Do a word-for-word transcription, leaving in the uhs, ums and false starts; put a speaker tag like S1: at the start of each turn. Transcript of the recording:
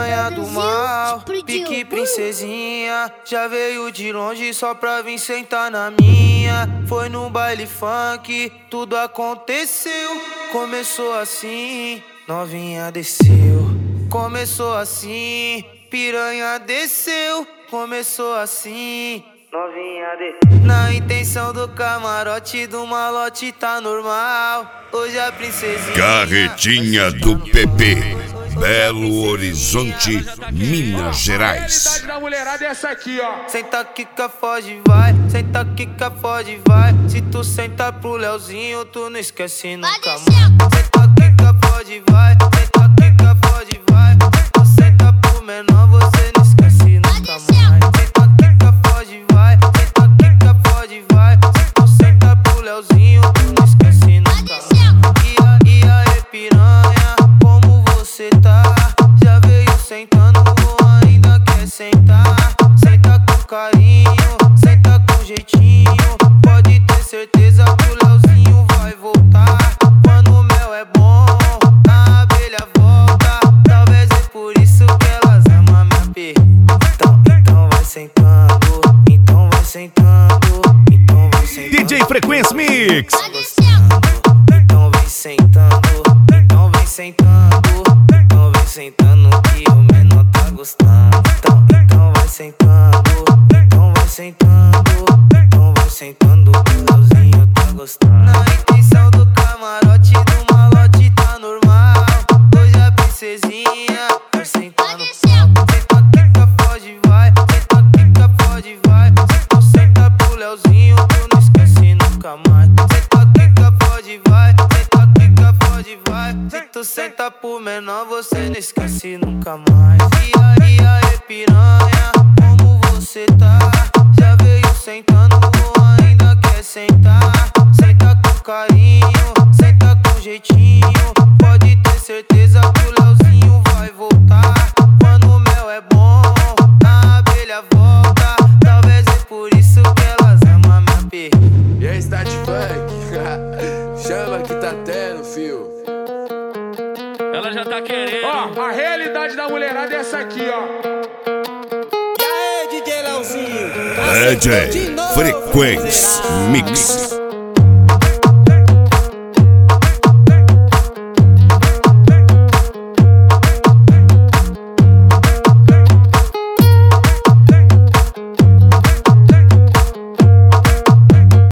S1: piranha do mal, pique princesinha. Já veio de longe só pra vir sentar na minha. Foi no baile funk, tudo aconteceu. Começou assim, novinha desceu. Começou assim, piranha desceu. Começou assim, novinha desceu. Na intenção do camarote do malote tá normal. Hoje a princesinha
S2: Carretinha do P P, Belo Horizonte, Minas Gerais.
S3: Da mulherada é essa aqui, ó.
S1: Senta, quica, foge, vai. Senta, quica, foge, vai. Se tu sentar pro Leozinho, tu não esquece nunca mais. Senta, quica, foge, vai. Senta, quica, foge, vai. Se tu sentar pro menor, você não esquece nunca mais. Senta, quica, foge, vai. Senta, quica, foge, vai. Se tu sentar pro Leozinho, tu não esquece nunca mais. E, e aí, piranha, como você tá? Já veio sentando ou ainda quer sentar? Senta com carinho, senta com jeitinho. Pode ter certeza que o Leozinho vai voltar. Quando o mel é bom, a abelha volta. Talvez é por isso que elas amam minha P. Então, então vai sentando, então vai sentando, então vai sentando.
S2: D J Frequência Mix.
S1: Então vem sentando, então vem sentando, então vem sentando que o menor tá gostando. Então, então vai sentando, então vai sentando, então vai sentando que o Leozinho tá gostando. Na intenção do camarote do malote tá normal. Hoje a princesinha vai sentar no pau. Senta, quica, foge, vai. Senta, quica, foge, vai. Se tu senta pro Leozinho, tu não esquece nunca mais. Senta, quica, foge, vai. Senta, quica, foge, vai. Se tu senta pro menor, você não esquece nunca mais. E aí, e aí, piranha, como você tá? Já veio sentando ou ainda quer sentar? Senta com carinho, senta com jeitinho. Pode ter certeza que o Leozinho vai voltar. Quando o mel é bom, a abelha volta. Talvez é por isso que elas amam minha P.
S4: E aí, Start Funk? Chama que tá tendo, fio.
S3: Ela já tá querendo. Ó, a realidade da mulherada é essa aqui, ó.
S5: E aí, D J Leozinho?
S2: D J Frequência Mix.